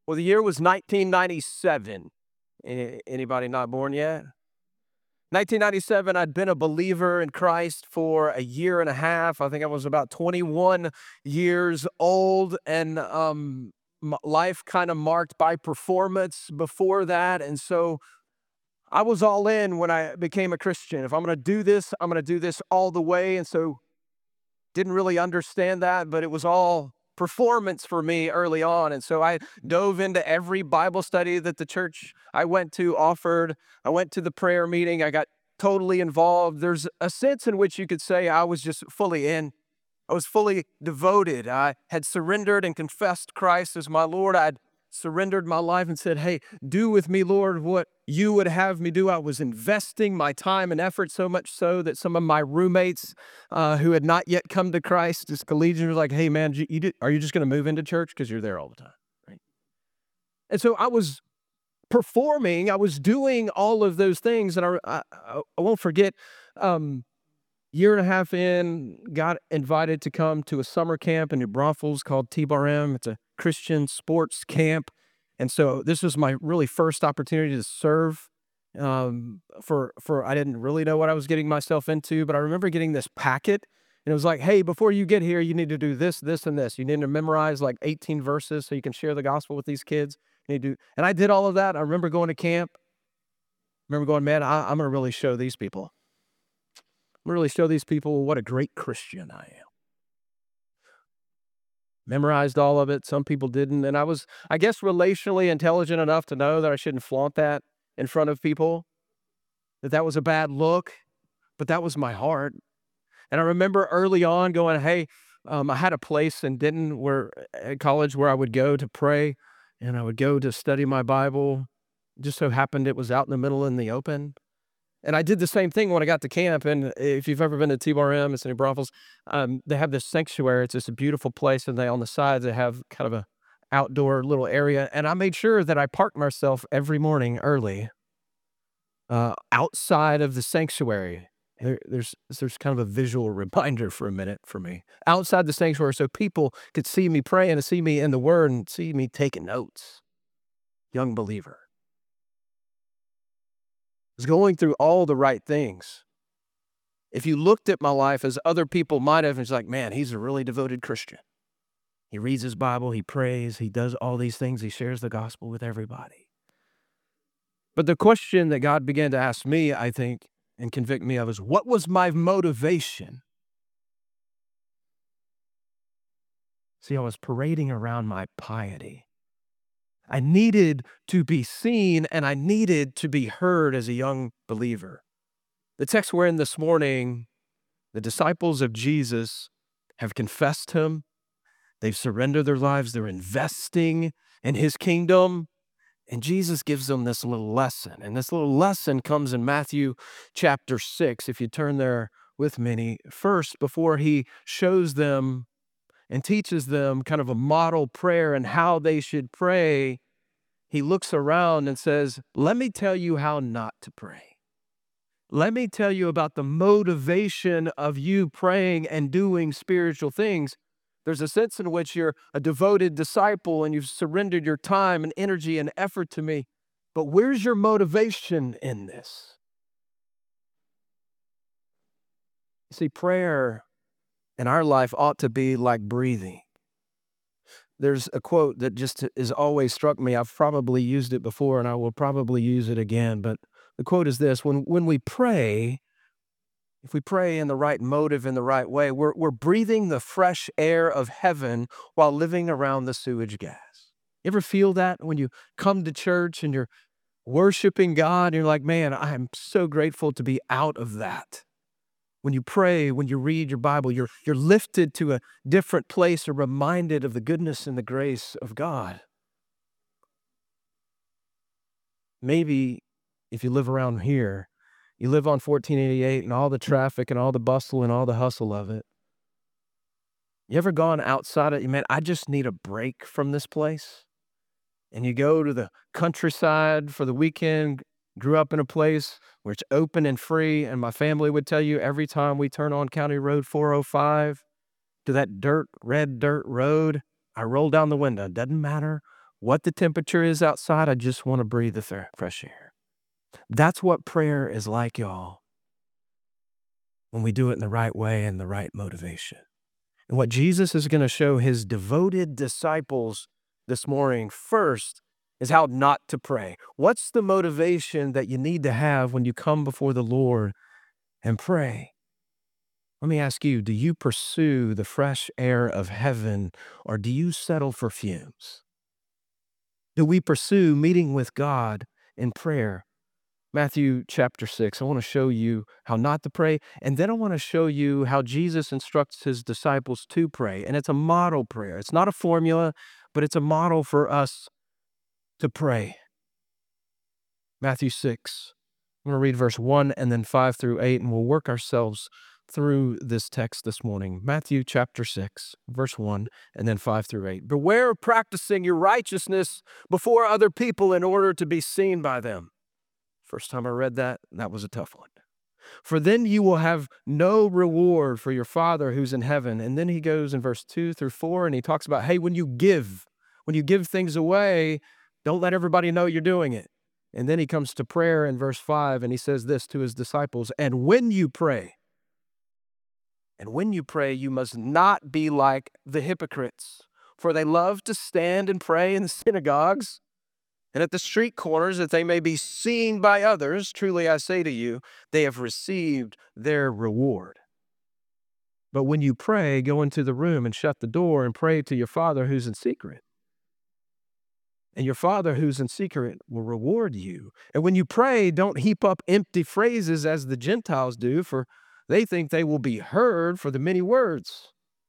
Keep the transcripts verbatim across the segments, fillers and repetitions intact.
Well, the year was nineteen ninety-seven. A- Anybody not born yet? nineteen ninety-seven, I'd been a believer in Christ for a year and a half. I think I was about twenty-one years old, and um, m- life kind of marked by performance before that. And so I was all in when I became a Christian. If I'm going to do this, I'm going to do this all the way. And so didn't really understand that, but it was all performance for me early on. And so I dove into every Bible study that the church I went to offered. I went to the prayer meeting. I got totally involved. There's a sense in which you could say I was just fully in. I was fully devoted. I had surrendered and confessed Christ as my Lord. I'd surrendered my life and said, "Hey, do with me, Lord, what you would have me do." I was investing my time and effort so much so that some of my roommates uh, who had not yet come to Christ as collegians were like, "Hey, man, you, you did, are you just going to move into church because you're there all the time?" Right? And so I was performing. I was doing all of those things, and I I, I won't forget. Um, Year and a half in, got invited to come to a summer camp in New Braunfels called T B R M. It's a Christian sports camp. And so this was my really first opportunity to serve. Um, for for I didn't really know what I was getting myself into, but I remember getting this packet, and it was like, "Hey, before you get here, you need to do this, this, and this. You need to memorize like eighteen verses so you can share the gospel with these kids." You need to do, and I did all of that. I remember going to camp. I remember going, "Man, I, I'm going to really show these people. I'm gonna really show these people what a great Christian I am." Memorized all of it. Some people didn't. And I was, I guess, relationally intelligent enough to know that I shouldn't flaunt that in front of people, that that was a bad look, but that was my heart. And I remember early on going, "Hey, um, I had a place in Denton where at college where I would go to pray and I would go to study my Bible. Just so happened it was out in the middle in the open. And I did the same thing when I got to camp, and if you've ever been to T B R M, it's in New Braunfels, um, they have this sanctuary, it's just a beautiful place, and they on the sides, they have kind of a outdoor little area, and I made sure that I parked myself every morning early, uh, outside of the sanctuary. There there's there's kind of a visual reminder for a minute for me. Outside the sanctuary so people could see me praying and see me in the Word and see me taking notes. Young believer. Was going through all the right things. If you looked at my life as other people might have, it's like, "Man, he's a really devoted Christian. He reads his Bible, he prays, he does all these things, he shares the gospel with everybody." But the question that God began to ask me, I think, and convict me of is, what was my motivation? See, I was parading around my piety. I needed to be seen and I needed to be heard as a young believer. The text we're in this morning, the disciples of Jesus have confessed him. They've surrendered their lives. They're investing in his kingdom. And Jesus gives them this little lesson. And this little lesson comes in Matthew chapter six. If you turn there with me, first, before he shows them and teaches them kind of a model prayer and how they should pray, he looks around and says, "Let me tell you how not to pray. Let me tell you about the motivation of you praying and doing spiritual things. There's a sense in which you're a devoted disciple and you've surrendered your time and energy and effort to me. But where's your motivation in this?" See, prayer in our life ought to be like breathing. There's a quote that just has always struck me. I've probably used it before and I will probably use it again. But the quote is this: when, when we pray, if we pray in the right motive, in the right way, we're, we're breathing the fresh air of heaven while living around the sewage gas. You ever feel that when you come to church and you're worshiping God and you're like, "Man, I am so grateful to be out of that." When you pray, when you read your Bible, you're, you're lifted to a different place or reminded of the goodness and the grace of God. Maybe if you live around here, you live on fourteen eighty-eight and all the traffic and all the bustle and all the hustle of it. You ever gone outside of, man, I just need a break from this place? And you go to the countryside for the weekend, grew up in a place where it's open and free. And my family would tell you every time we turn on County Road four oh five to that dirt, red dirt road, I roll down the window. Doesn't matter what the temperature is outside. I just want to breathe the fresh air. That's what prayer is like, y'all, when we do it in the right way and the right motivation. And what Jesus is going to show his devoted disciples this morning first is how not to pray. What's the motivation that you need to have when you come before the Lord and pray? Let me ask you, do you pursue the fresh air of heaven, or do you settle for fumes? Do we pursue meeting with God in prayer? Matthew chapter six, I want to show you how not to pray, and then I want to show you how Jesus instructs his disciples to pray. And it's a model prayer. It's not a formula, but it's a model for us to pray. Matthew six, I'm going to read verse one and then five through eight, and we'll work ourselves through this text this morning. Matthew chapter six, verse one and then five through eight. Beware of practicing your righteousness before other people in order to be seen by them. First time I read that, that was a tough one. For then you will have no reward for your Father who's in heaven. And then he goes in verse two through four, and he talks about, hey, when you give, when you give things away, don't let everybody know you're doing it. And then he comes to prayer in verse five, and he says this to his disciples, and when you pray, and when you pray, you must not be like the hypocrites, for they love to stand and pray in the synagogues and at the street corners, that they may be seen by others. Truly I say to you, they have received their reward. But when you pray, go into the room and shut the door and pray to your Father who's in secret. And your Father who's in secret will reward you. And when you pray, don't heap up empty phrases as the Gentiles do, for they think they will be heard for the many words.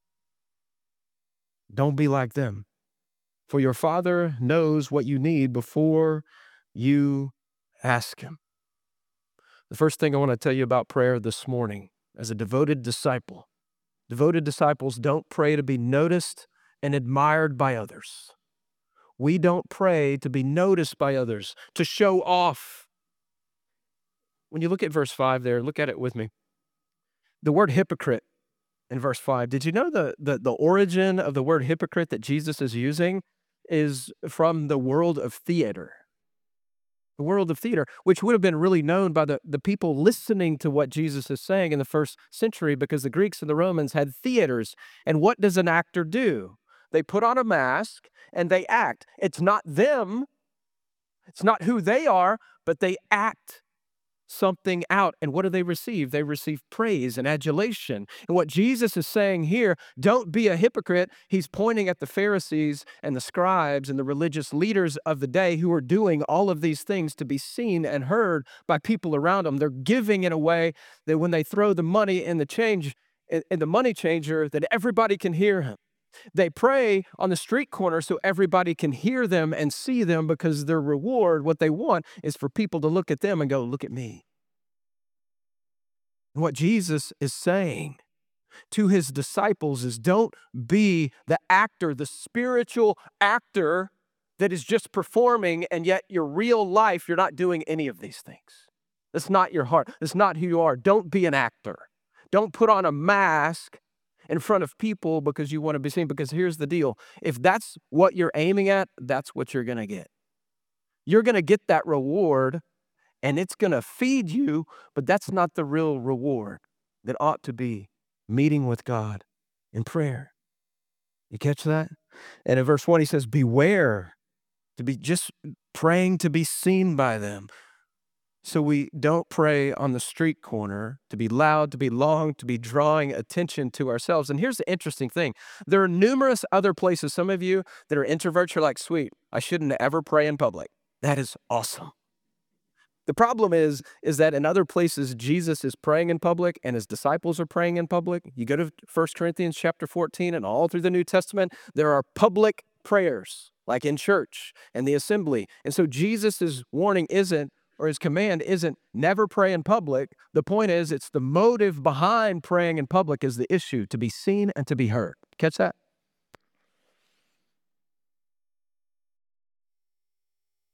Don't be like them. For your Father knows what you need before you ask him. The first thing I want to tell you about prayer this morning, as a devoted disciple, devoted disciples don't pray to be noticed and admired by others. We don't pray to be noticed by others, to show off. When you look at verse five there, look at it with me. The word hypocrite in verse five, did you know the, the, the origin of the word hypocrite that Jesus is using is from the world of theater. The world of theater, which would have been really known by the, the people listening to what Jesus is saying in the first century, because the Greeks and the Romans had theaters. And what does an actor do? They put on a mask and they act. It's not them. It's not who they are, but they act something out. And what do they receive? They receive praise and adulation. And what Jesus is saying here, don't be a hypocrite. He's pointing at the Pharisees and the scribes and the religious leaders of the day who are doing all of these things to be seen and heard by people around them. They're giving in a way that when they throw the money in the change, in the money changer, that everybody can hear him. They pray on the street corner so everybody can hear them and see them, because their reward, what they want, is for people to look at them and go, look at me. And what Jesus is saying to his disciples is, don't be the actor, the spiritual actor that is just performing, and yet your real life, you're not doing any of these things. That's not your heart. That's not who you are. Don't be an actor. Don't put on a mask in front of people because you want to be seen. Because here's the deal. If that's what you're aiming at, that's what you're going to get. You're going to get that reward, and it's going to feed you, but that's not the real reward that ought to be meeting with God in prayer. You catch that? And in verse one, he says, beware to be just praying to be seen by them. So we don't pray on the street corner to be loud, to be long, to be drawing attention to ourselves. And here's the interesting thing. There are numerous other places. Some of you that are introverts, you're like, sweet, I shouldn't ever pray in public. That is awesome. The problem is, is that in other places, Jesus is praying in public and his disciples are praying in public. You go to First Corinthians chapter fourteen, and all through the New Testament, there are public prayers, like in church and the assembly. And so Jesus' warning isn't, or his command isn't, never pray in public. The point is, it's the motive behind praying in public is the issue, to be seen and to be heard. Catch that?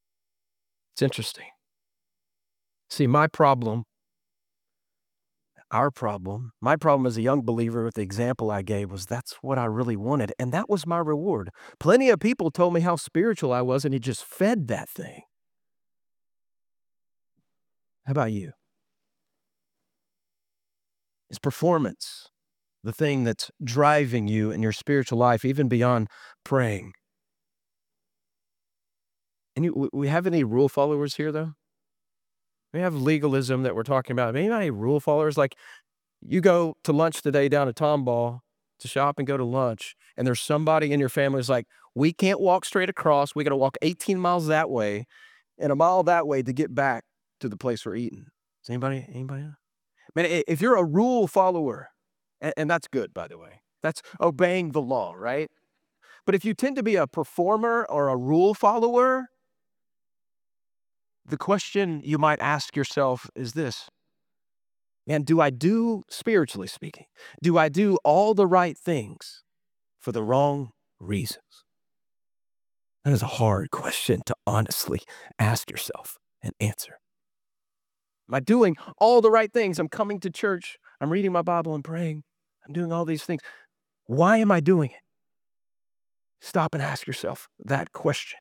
It's interesting. See, my problem, Our problem, my problem as a young believer with the example I gave was that's what I really wanted, and that was my reward. Plenty of people told me how spiritual I was, and it just fed that thing. How about you? Is performance the thing that's driving you in your spiritual life, even beyond praying? And you, we have any rule followers here, though? We have legalism that we're talking about. Maybe not any rule followers. Like you go to lunch today down at Tomball to shop and go to lunch, and there's somebody in your family who's like, we can't walk straight across. We got to walk eighteen miles that way and a mile that way to get back to the place we're eating. Is anybody, anybody? Man, i- if you're a rule follower, and, and that's good, by the way, that's obeying the law, right? But if you tend to be a performer or a rule follower, the question you might ask yourself is this: man, do I do, spiritually speaking, do I do all the right things for the wrong reasons? That is a hard question to honestly ask yourself and answer. Am I doing all the right things? I'm coming to church. I'm reading my Bible and praying. I'm doing all these things. Why am I doing it? Stop and ask yourself that question.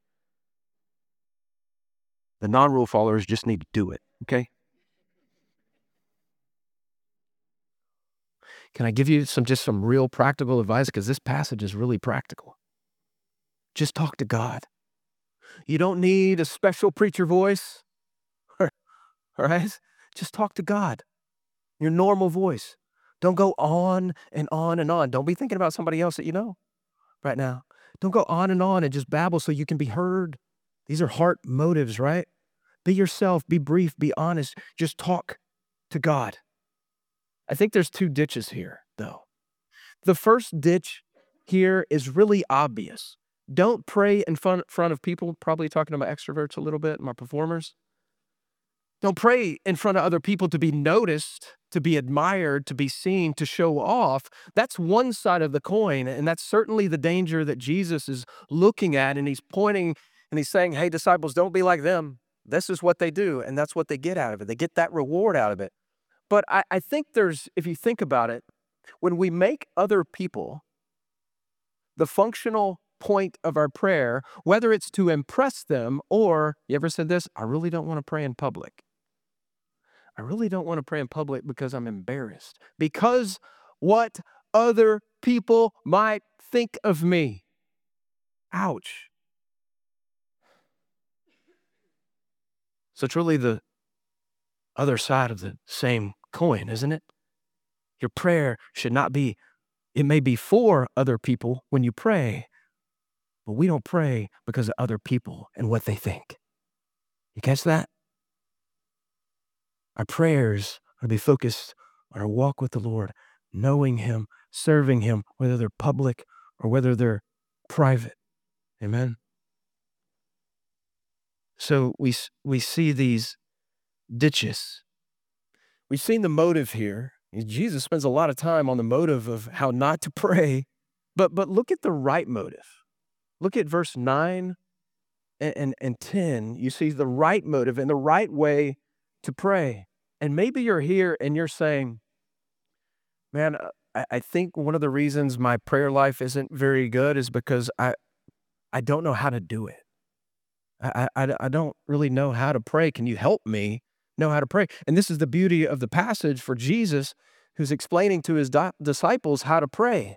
The non-rule followers just need to do it, okay? Can I give you some just some real practical advice? Because this passage is really practical. Just talk to God. You don't need a special preacher voice, all right? Just talk to God, your normal voice. Don't go on and on and on. Don't be thinking about somebody else that you know right now. Don't go on and on and just babble so you can be heard. These are heart motives, right? Be yourself, be brief, be honest. Just talk to God. I think there's two ditches here, though. The first ditch here is really obvious. Don't pray in front, front of people, probably talking to my extroverts a little bit, my performers. Don't pray in front of other people to be noticed, to be admired, to be seen, to show off. That's one side of the coin, and that's certainly the danger that Jesus is looking at, and he's pointing and he's saying, hey, disciples, don't be like them. This is what they do, and that's what they get out of it. They get that reward out of it. But I, I think there's, if you think about it, when we make other people the functional point of our prayer, whether it's to impress them or, you ever said this? I really don't want to pray in public. I really don't want to pray in public because I'm embarrassed. Because what other people might think of me. Ouch. So it's really the other side of the same coin, isn't it? Your prayer should not be, it may be for other people when you pray, but we don't pray because of other people and what they think. You catch that? Our prayers are to be focused on our walk with the Lord, knowing Him, serving Him, whether they're public or whether they're private. Amen? So we, we see these ditches. We've seen the motive here. Jesus spends a lot of time on the motive of how not to pray, but, but look at the right motive. Look at verse nine and, and, and ten. You see the right motive and the right way to pray. And maybe you're here and you're saying, man, uh, I, I think one of the reasons my prayer life isn't very good is because I, I don't know how to do it. I, I, I don't really know how to pray. Can you help me know how to pray? And this is the beauty of the passage for Jesus, who's explaining to his di- disciples how to pray.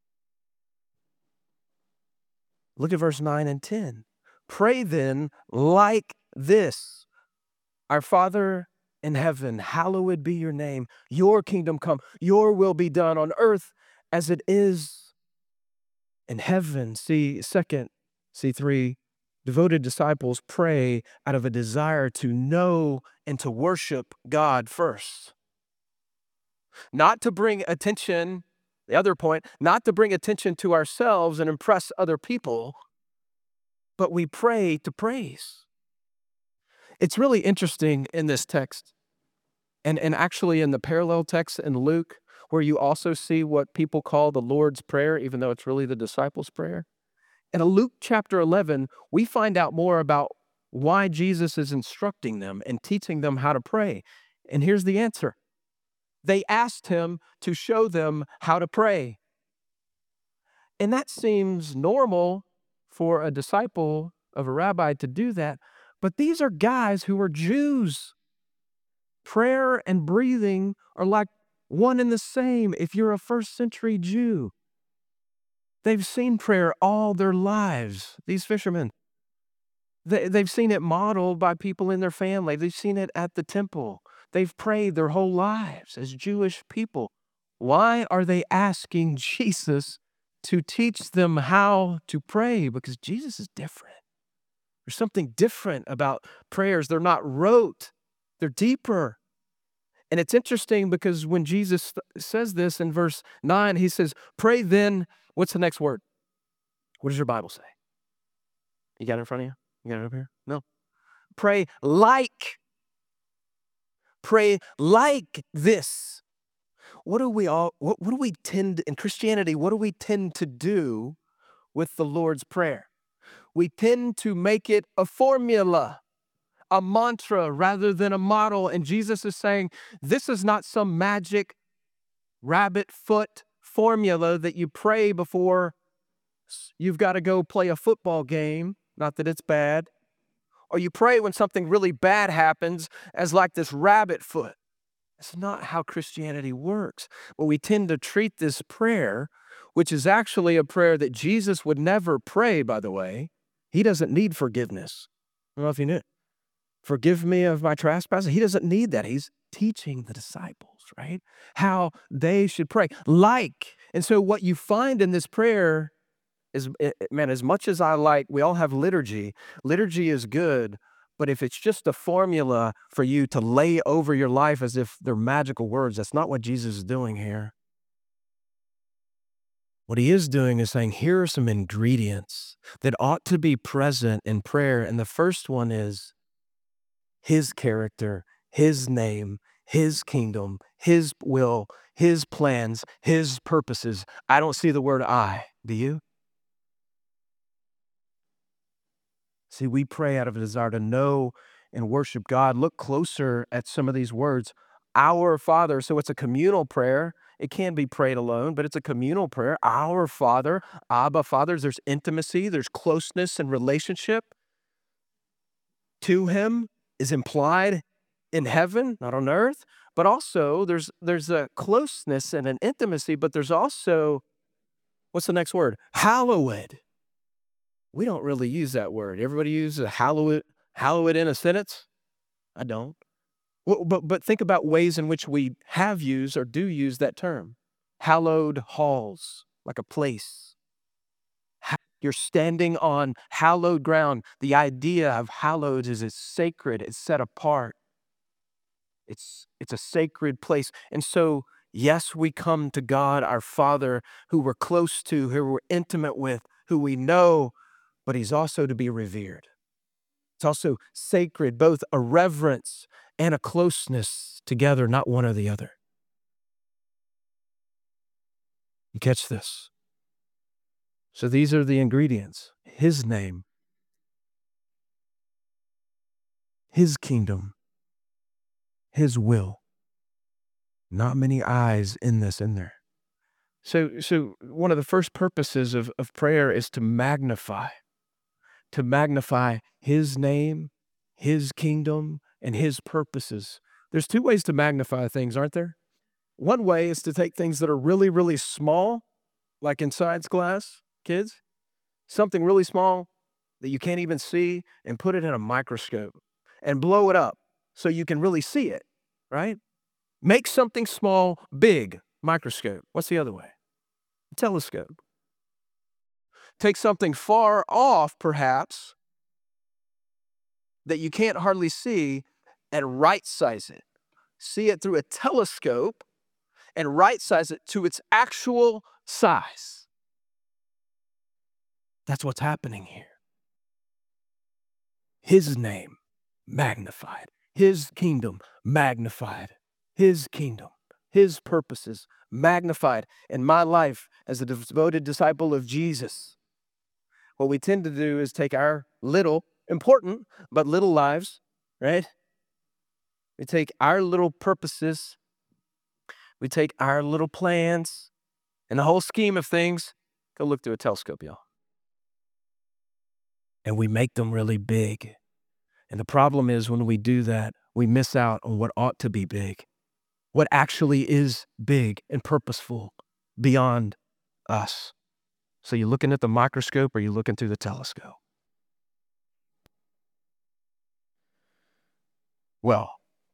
Look at verse nine and ten. Pray then like this: Our Father in heaven, hallowed be your name. Your kingdom come. Your will be done on earth as it is in heaven. See, second, see, three, devoted disciples pray out of a desire to know and to worship God first. Not to bring attention, the other point, not to bring attention to ourselves and impress other people, but we pray to praise. It's really interesting in this text, and, and actually in the parallel text in Luke, where you also see what people call the Lord's Prayer, even though it's really the disciples' prayer. In Luke chapter eleven, we find out more about why Jesus is instructing them and teaching them how to pray. And here's the answer. They asked him to show them how to pray. And that seems normal for a disciple of a rabbi to do that. But these are guys who are Jews. Prayer and breathing are like one and the same if you're a first century Jew. They've seen prayer all their lives, these fishermen. They, they've seen it modeled by people in their family. They've seen it at the temple. They've prayed their whole lives as Jewish people. Why are they asking Jesus to teach them how to pray? Because Jesus is different. There's something different about prayers. They're not rote, they're deeper. And it's interesting because when Jesus says this in verse nine, he says, pray then, what's the next word? What does your Bible say? You got it in front of you? You got it up here? No. Pray like. Pray like this. What do we all, what, what do we tend, in Christianity, what do we tend to do with the Lord's Prayer? We tend to make it a formula, a mantra rather than a model. And Jesus is saying, this is not some magic rabbit foot formula that you pray before you've got to go play a football game. Not that it's bad. Or you pray when something really bad happens as like this rabbit foot. That's not how Christianity works. But we tend to treat this prayer, which is actually a prayer that Jesus would never pray, by the way. He doesn't need forgiveness. I don't know if you knew. Forgive me of my trespasses. He doesn't need that. He's teaching the disciples, right? How they should pray. Like. And so what you find in this prayer is, man, as much as I like, we all have liturgy. Liturgy is good, but if it's just a formula for you to lay over your life as if they're magical words, that's not what Jesus is doing here. What he is doing is saying, here are some ingredients that ought to be present in prayer. And the first one is his character, his name, his kingdom, his will, his plans, his purposes. I don't see the word I. Do you? See, we pray out of a desire to know and worship God. Look closer at some of these words. Our Father. So it's a communal prayer. It can be prayed alone, but it's a communal prayer. Our Father, Abba, Fathers. There's intimacy. There's closeness and relationship. To him is implied in heaven, not on earth. But also there's there's a closeness and an intimacy, but there's also, what's the next word? Hallowed. We don't really use that word. Everybody uses hallowed, hallowed in a sentence? I don't. Well, but, but think about ways in which we have used or do use that term. Hallowed halls, like a place. You're standing on hallowed ground. The idea of hallowed is it's sacred, it's set apart. It's, it's a sacred place. And so, yes, we come to God, our Father, who we're close to, who we're intimate with, who we know, but he's also to be revered. It's also sacred, both a reverence and a closeness together, not one or the other. You catch this? So these are the ingredients. His name, his kingdom, his will. Not many eyes in this in there. So, so one of the first purposes of, of prayer is to magnify. To magnify his name, his kingdom, and his purposes. There's two ways to magnify things, aren't there? One way is to take things that are really, really small, like in science class, kids, something really small that you can't even see, and put it in a microscope and blow it up so you can really see it, right? Make something small big, microscope. What's the other way? Telescope. Take something far off, perhaps, that you can't hardly see, and right-size it. See it through a telescope and right-size it to its actual size. That's what's happening here. His name magnified. His kingdom magnified. His kingdom, his purposes magnified in my life as a devoted disciple of Jesus. What we tend to do is take our little, important, but little lives, right? We take our little purposes We take our little plans and the whole scheme of things, go look through a telescope, y'all. And we make them really big. And the problem is when we do that, we miss out on what ought to be big, what actually is big and purposeful beyond us. So you're looking at the microscope or you're looking through the telescope? Well,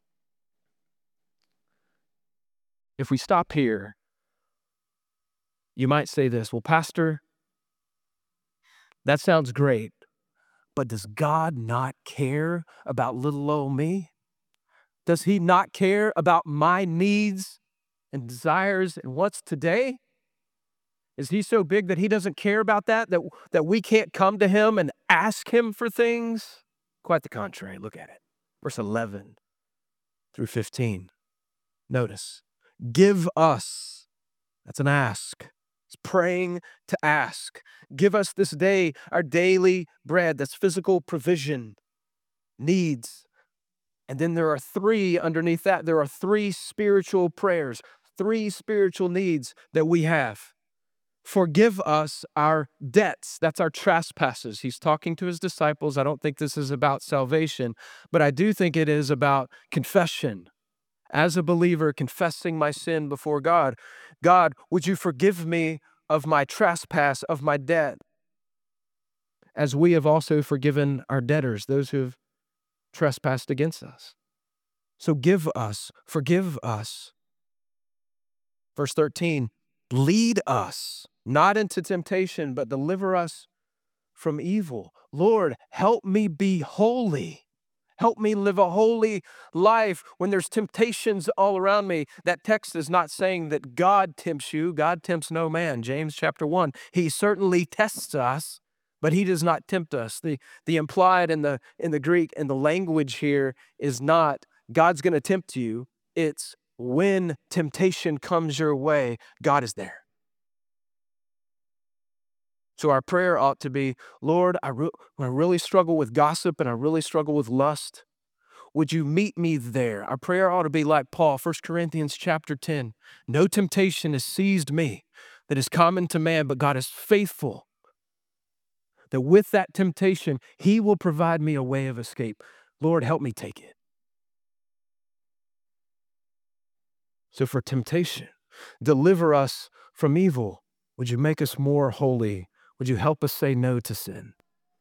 if we stop here, you might say this, well, Pastor, that sounds great, but does God not care about little old me? Does he not care about my needs and desires and what's today? Is he so big that he doesn't care about that, that, that we can't come to him and ask him for things? Quite the contrary. Look at it. Verse eleven through fifteen. Notice, give us, that's an ask. It's praying to ask. Give us this day our daily bread. That's physical provision, needs. And then there are three underneath that. There are three spiritual prayers, three spiritual needs that we have. Forgive us our debts. That's our trespasses. He's talking to his disciples. I don't think this is about salvation, but I do think it is about confession. As a believer, confessing my sin before God. God, would you forgive me of my trespass, of my debt, as we have also forgiven our debtors, those who have trespassed against us. So give us, forgive us. Verse thirteen, lead us not into temptation, but deliver us from evil. Lord, help me be holy. Help me live a holy life when there's temptations all around me. That text is not saying that God tempts you. God tempts no man. James chapter one. He certainly tests us, but he does not tempt us. The, the implied in the, in the Greek and the language here is not God's going to tempt you. It's when temptation comes your way, God is there. So our prayer ought to be, Lord, I, re- I really struggle with gossip and I really struggle with lust. Would you meet me there? Our prayer ought to be like Paul, First Corinthians chapter ten. No temptation has seized me that is common to man, but God is faithful, that with that temptation, he will provide me a way of escape. Lord, help me take it. So for temptation, deliver us from evil. Would you make us more holy? Would you help us say no to sin?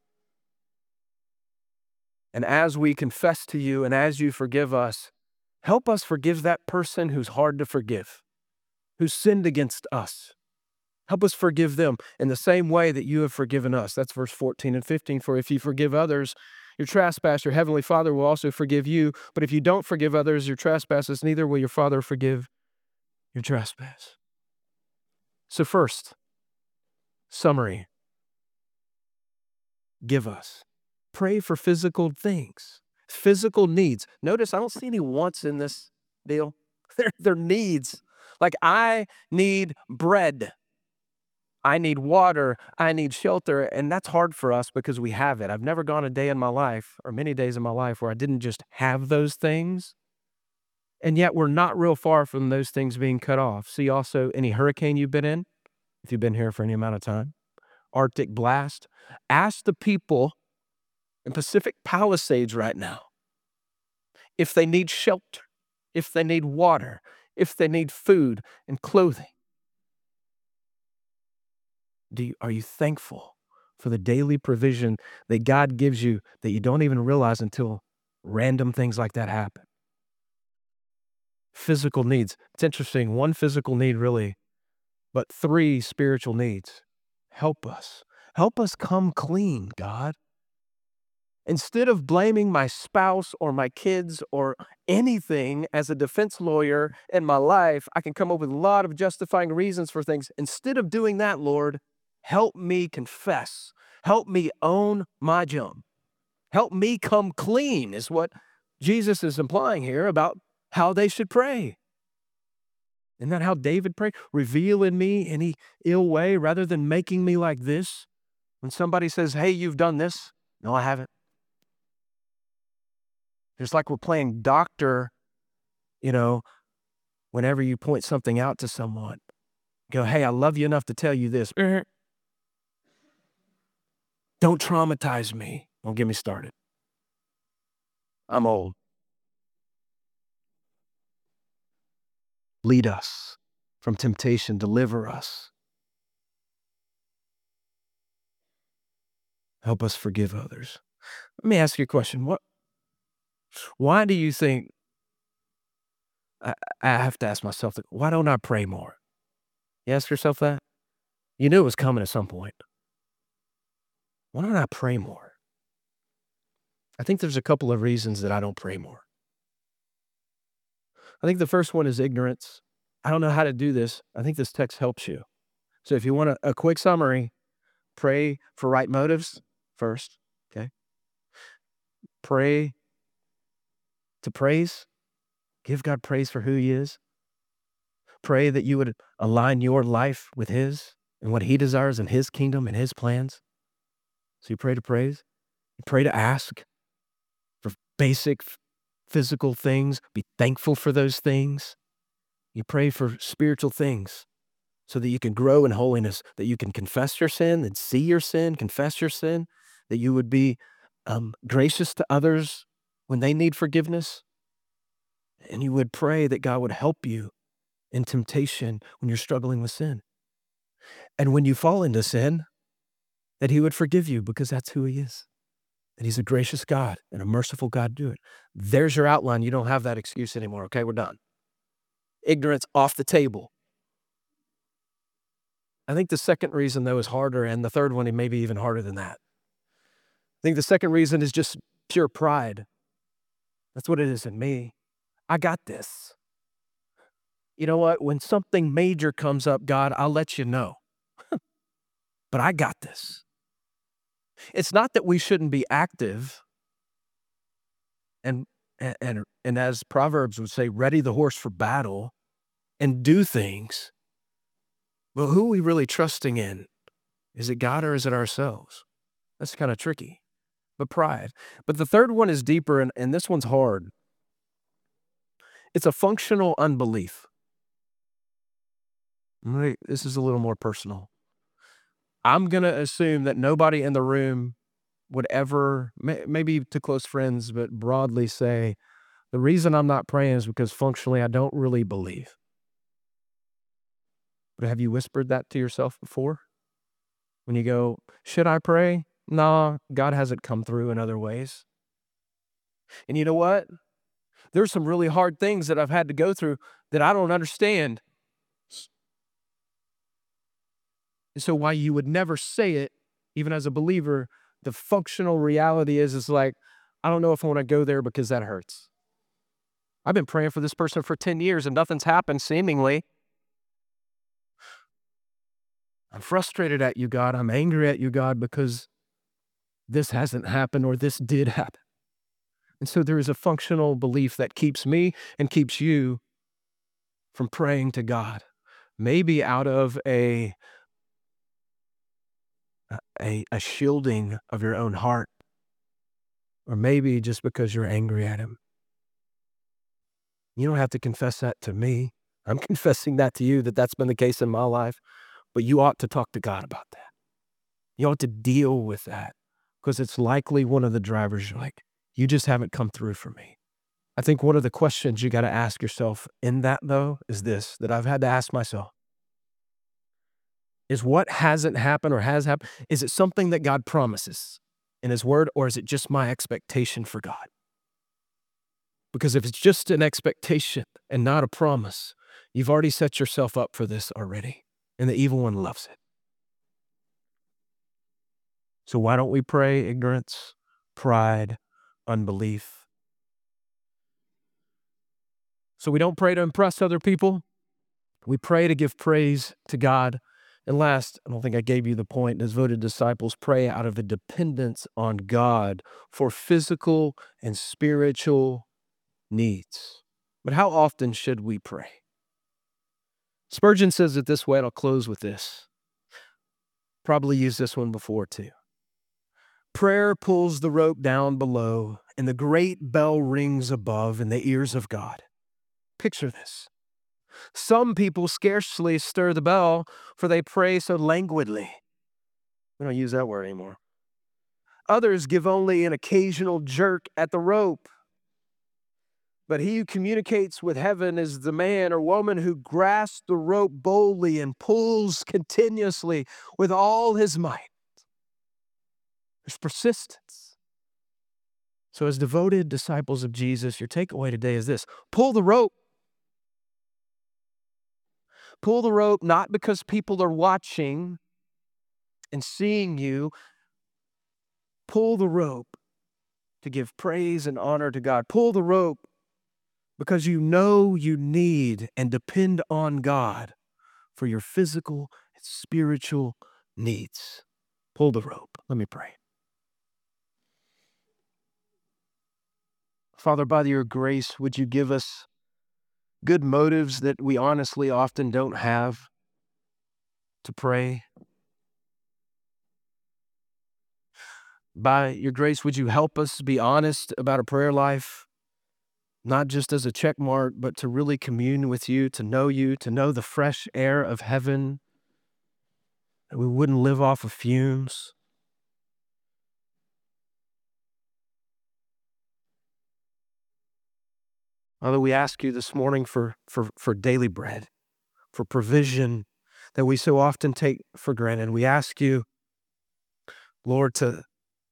And as we confess to you and as you forgive us, help us forgive that person who's hard to forgive, who's sinned against us. Help us forgive them in the same way that you have forgiven us. That's verse fourteen and fifteen. For if you forgive others your trespass, your heavenly Father will also forgive you. But if you don't forgive others your trespasses, neither will your Father forgive your trespass. So first, summary. Give us. Pray for physical things, physical needs. Notice I don't see any wants in this deal. They're, they're needs. Like I need bread. I need water. I need shelter. And that's hard for us because we have it. I've never gone a day in my life or many days in my life where I didn't just have those things. And yet we're not real far from those things being cut off. See also any hurricane you've been in, if you've been here for any amount of time, Arctic blast. Ask the people in Pacific Palisades right now if they need shelter, if they need water, if they need food and clothing. Do you, are you thankful for the daily provision that God gives you that you don't even realize until random things like that happen? Physical needs. It's interesting. One physical need really, but three spiritual needs. Help us. Help us come clean, God. Instead of blaming my spouse or my kids or anything as a defense lawyer in my life, I can come up with a lot of justifying reasons for things. Instead of doing that, Lord, help me confess. Help me own my junk. Help me come clean is what Jesus is implying here about how they should pray. Isn't that how David prayed? Reveal in me any ill way rather than making me like this. When somebody says, hey, you've done this. No, I haven't. It's like we're playing doctor, you know, whenever you point something out to someone, go, hey, I love you enough to tell you this. Don't traumatize me. Don't get me started. I'm old. Lead us from temptation. Deliver us. Help us forgive others. Let me ask you a question. What? Why do you think, I, I have to ask myself, why don't I pray more? You ask yourself that? You knew it was coming at some point. Why don't I pray more? I think there's a couple of reasons that I don't pray more. I think the first one is ignorance. I don't know how to do this. I think this text helps you. So if you want a, a quick summary, pray for right motives first, okay? Pray to praise. Give God praise for who he is. Pray that you would align your life with his and what he desires in his kingdom and his plans. So you pray to praise. You pray to ask for basic physical things. Be thankful for those things. You pray for spiritual things so that you can grow in holiness, that you can confess your sin and see your sin, confess your sin, that you would be um, gracious to others when they need forgiveness. And you would pray that God would help you in temptation when you're struggling with sin. And when you fall into sin, that he would forgive you because that's who he is. That he's a gracious God and a merciful God to do it. There's your outline. You don't have that excuse anymore. Okay, we're done. Ignorance off the table. I think the second reason, though, is harder, and the third one may be even harder than that. I think the second reason is just pure pride. That's what it is in me. I got this. You know what? When something major comes up, God, I'll let you know. But I got this. It's not that we shouldn't be active and, and, and, and as Proverbs would say, ready the horse for battle and do things. But who are we really trusting in? Is it God or is it ourselves? That's kind of tricky. But pride. But the third one is deeper, and, and this one's hard. It's a functional unbelief. This is a little more personal. I'm going to assume that nobody in the room would ever, maybe to close friends, but broadly say, the reason I'm not praying is because functionally I don't really believe. But have you whispered that to yourself before? When you go, should I pray? Nah, God hasn't come through in other ways. And you know what? There's some really hard things that I've had to go through that I don't understand. And so why you would never say it, even as a believer, the functional reality is, is like, I don't know if I want to go there because that hurts. I've been praying for this person for ten years and nothing's happened, seemingly. I'm frustrated at you, God. I'm angry at you, God, because this hasn't happened or this did happen. And so there is a functional belief that keeps me and keeps you from praying to God. Maybe out of a, a, a shielding of your own heart, or maybe just because you're angry at him. You don't have to confess that to me. I'm confessing that to you, that that's been the case in my life. But you ought to talk to God about that. You ought to deal with that, because it's likely one of the drivers. You're like, you just haven't come through for me. I think one of the questions you got to ask yourself in that, though, is this, that I've had to ask myself. Is what hasn't happened or has happened, is it something that God promises in his word, or is it just my expectation for God? Because if it's just an expectation and not a promise, you've already set yourself up for this already, and the evil one loves it. So why don't we pray? Ignorance, pride, unbelief. So we don't pray to impress other people. We pray to give praise to God. And last, I don't think I gave you the point, as voted disciples pray out of a dependence on God for physical and spiritual needs. But how often should we pray? Spurgeon says it this way, and I'll close with this. Probably used this one before too. Prayer pulls the rope down below, and the great bell rings above in the ears of God. Picture this. Some people scarcely stir the bell, for they pray so languidly. We don't use that word anymore. Others give only an occasional jerk at the rope. But he who communicates with heaven is the man or woman who grasps the rope boldly and pulls continuously with all his might. There's persistence. So as devoted disciples of Jesus, your takeaway today is this: pull the rope. Pull the rope not because people are watching and seeing you. Pull the rope to give praise and honor to God. Pull the rope because you know you need and depend on God for your physical and spiritual needs. Pull the rope. Let me pray. Father, by your grace, would you give us good motives that we honestly often don't have to pray? By your grace, would you help us be honest about a prayer life, not just as a check mark, but to really commune with you, to know you, to know the fresh air of heaven, that we wouldn't live off of fumes? Father, we ask you this morning for, for, for daily bread, for provision that we so often take for granted. We ask you, Lord, to,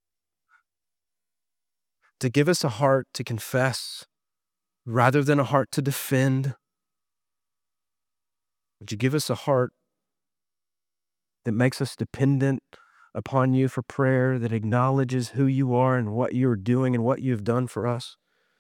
to give us a heart to confess rather than a heart to defend. Would you give us a heart that makes us dependent upon you for prayer, that acknowledges who you are and what you're doing and what you've done for us?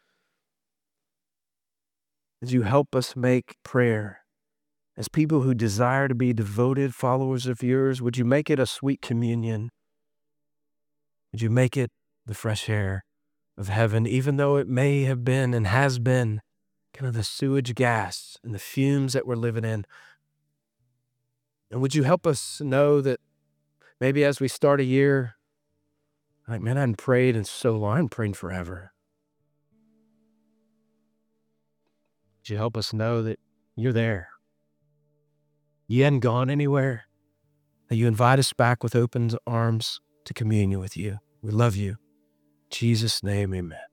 Would you help us make prayer as people who desire to be devoted followers of yours? Would you make it a sweet communion? Would you make it the fresh air of heaven, even though it may have been and has been kind of the sewage gas and the fumes that we're living in? And would you help us know that maybe as we start a year, like, man, I hadn't prayed in so long, I hadn't prayed forever. Would you help us know that you're there? You hadn't gone anywhere, that you invite us back with open arms to communion with you. We love you. In Jesus' name, amen.